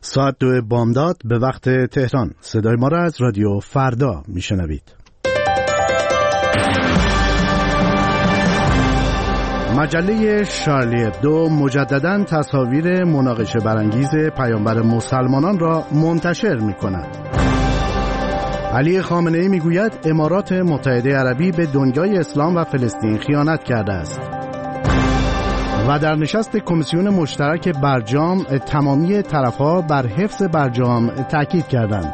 ساعت 2 بامداد به وقت تهران. صدای ما را از رادیو فردا میشنوید. مجله شارلی ابدو مجدداً تصاویر مناقشه برانگیز پیامبر مسلمانان را منتشر می‌کند. علی خامنه‌ای میگوید امارات متحده عربی به دنیای اسلام و فلسطین خیانت کرده است. و در نشست کمیسیون مشترک برجام تمامی طرف‌ها بر حفظ برجام تاکید کردند.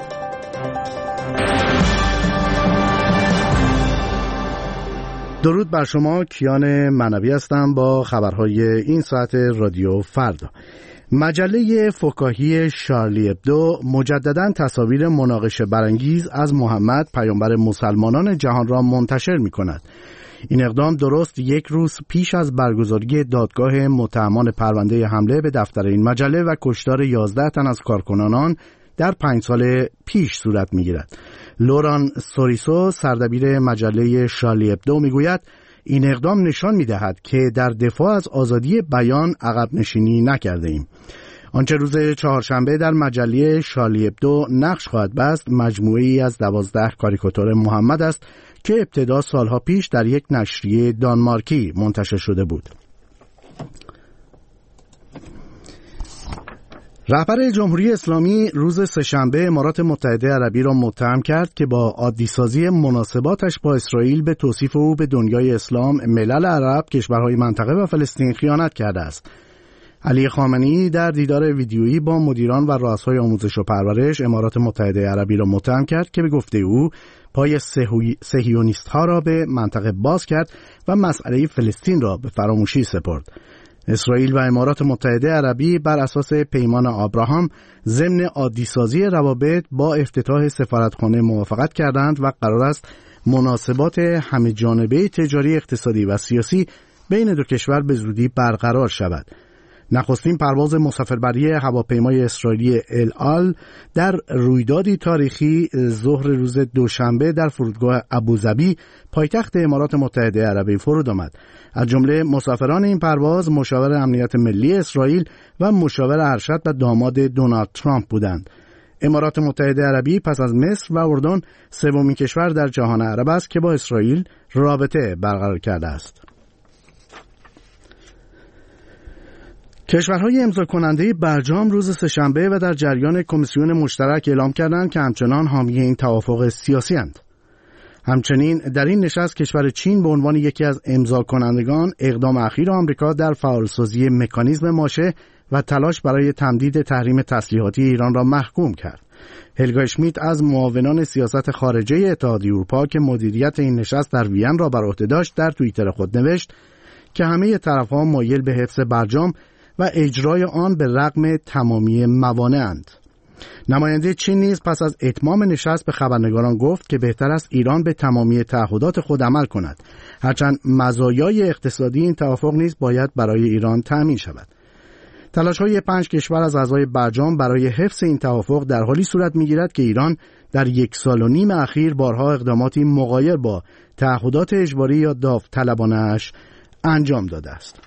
درود بر شما، کیان منوی هستم با خبرهای این ساعت رادیو فردا. مجله فکاهی شارلی ابدو مجدداً تصاویر مناقشه برانگیز از محمد پیامبر مسلمانان جهان را منتشر می‌کند. این اقدام درست یک روز پیش از برگزاری دادگاه متهمان پرونده حمله به دفتر این مجله و کشتار 11 تن از کارکنان در 5 سال پیش صورت می‌گیرد. لوران سوریسو سردبیر مجله شارلی ابدو میگوید این اقدام نشان می‌دهد که در دفاع از آزادی بیان عقب نشینی نکرده ایم. آنچه روز چهارشنبه در مجله شارلی ابدو نقش خواهد بست مجموعه‌ای از 12 کاریکاتور محمد است که ابتدا سالها پیش در یک نشریه دانمارکی منتشر شده بود. رهبر جمهوری اسلامی روز سه‌شنبه امارات متحده عربی را متهم کرد که با عادی‌سازی مناسباتش با اسرائیل به توصیف او به دنیای اسلام، ملل عرب، کشورهای منطقه و فلسطین خیانت کرده است. علی خامنه‌ای در دیدار ویدیویی با مدیران و رؤسای آموزش و پرورش امارات متحده عربی را متهم کرد که به گفته او پای صهیونیست‌ها را به منطقه باز کرد و مسئله فلسطین را به فراموشی سپرد. اسرائیل و امارات متحده عربی بر اساس پیمان آبراهام ضمن عادی‌سازی روابط با افتتاح سفارتخانه موافقت کردند و قرار است مناسبات همه‌جانبه تجاری، اقتصادی و سیاسی بین دو کشور به زودی برقرار شود. نخستین پرواز مسافربری هواپیمای اسرائیلی ال آل در رویدادی تاریخی ظهر روز دوشنبه در فرودگاه ابوظبی پایتخت امارات متحده عربی فرود آمد. از جمله مسافران این پرواز مشاور امنیت ملی اسرائیل و مشاور ارشد و داماد دونالد ترامپ بودند. امارات متحده عربی پس از مصر و اردن سومین کشور در جهان عرب است که با اسرائیل رابطه برقرار کرده است. کشورهای امضا کننده برجام روز سه‌شنبه و در جریان کمیسیون مشترک اعلام کردند که همچنان حامی این توافق سیاسی اند. همچنین در این نشست کشور چین به عنوان یکی از امضا کنندگان اقدام اخیر آمریکا در فعالسازی مکانیزم ماشه و تلاش برای تمدید تحریم تسلیحاتی ایران را محکوم کرد. هلگا اشمیت از معاونان سیاست خارجه اتحادیه اروپا که مدیریت این نشست در وین را بر عهده داشت در توییتر خود نوشت که همه طرف‌ها مایل به حفظ برجام و اجرای آن به رغم تمامی موانع‌اند. نماینده چین نیز پس از اتمام نشست به خبرنگاران گفت که بهتر است ایران به تمامی تعهدات خود عمل کند، هرچند مزایای اقتصادی این توافق نیز باید برای ایران تأمین شود. تلاش‌های 5 کشور از اعضای برجام برای حفظ این توافق در حالی صورت می‌گیرد که ایران در 1.5 سال اخیر بارها اقداماتی مغایر با تعهدات اجباری یا داوطلبانه‌اش انجام داده است.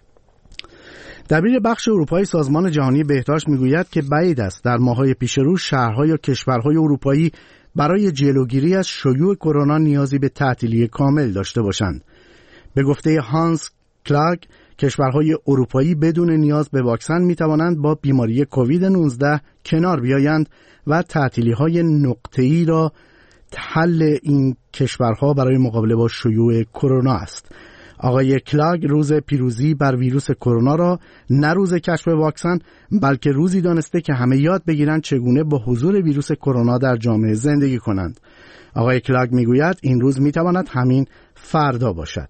دبیر بخش اروپایی سازمان جهانی بهداشت میگوید که بعید است در ماه‌های پیش رو شهرها یا کشورهای اروپایی برای جلوگیری از شیوع کرونا نیازی به تعطیلی کامل داشته باشند. به گفته هانس کلاگ کشورهای اروپایی بدون نیاز به واکسن میتوانند با بیماری کووید 19 کنار بیایند و تعطیلی‌های نقطه‌ای را حل این کشورها برای مقابله با شیوع کرونا است. آقای کلاگ روز پیروزی بر ویروس کرونا را نه روز کشف واکسن بلکه روزی دانسته که همه یاد بگیرند چگونه با حضور ویروس کرونا در جامعه زندگی کنند. آقای کلاگ میگوید این روز میتواند همین فردا باشد.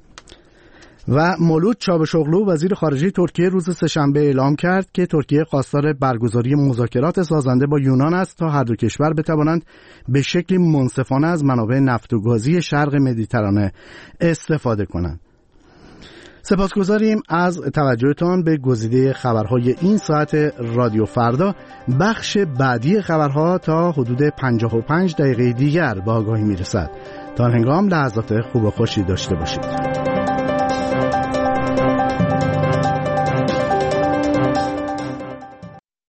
و مولود چاوشوغلو وزیر خارجه ترکیه روز سه‌شنبه اعلام کرد که ترکیه خواستار برگزاری مذاکرات سازنده با یونان است تا هر دو کشور بتوانند به شکلی منصفانه از منابع نفت و گازی شرق مدیترانه استفاده کنند. سپاسگزاریم از توجهتان به گزیده خبرهای این ساعت رادیو فردا. بخش بعدی خبرها تا حدود 55 دقیقه دیگر به آگاهی میرسد. تا هنگام لحظات خوب و خوشی داشته باشید.